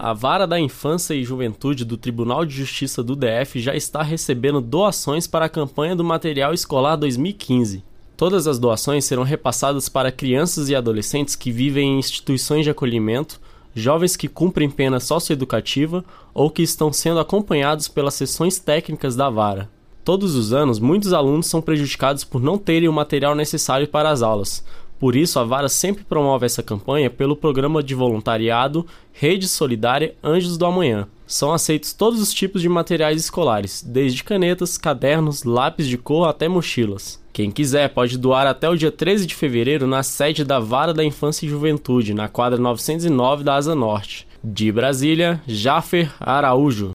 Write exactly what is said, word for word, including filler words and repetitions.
A Vara da Infância e Juventude do Tribunal de Justiça do D F já está recebendo doações para a campanha do Material Escolar dois mil e quinze. Todas as doações serão repassadas para crianças e adolescentes que vivem em instituições de acolhimento, jovens que cumprem pena socioeducativa ou que estão sendo acompanhados pelas sessões técnicas da Vara. Todos os anos, muitos alunos são prejudicados por não terem o material necessário para as aulas. Por isso, a Vara sempre promove essa campanha pelo programa de voluntariado Rede Solidária Anjos do Amanhã. São aceitos todos os tipos de materiais escolares, desde canetas, cadernos, lápis de cor até mochilas. Quem quiser pode doar até o dia treze de fevereiro na sede da Vara da Infância e Juventude, na quadra novecentos e nove da Asa Norte. De Brasília, Jafer Araújo.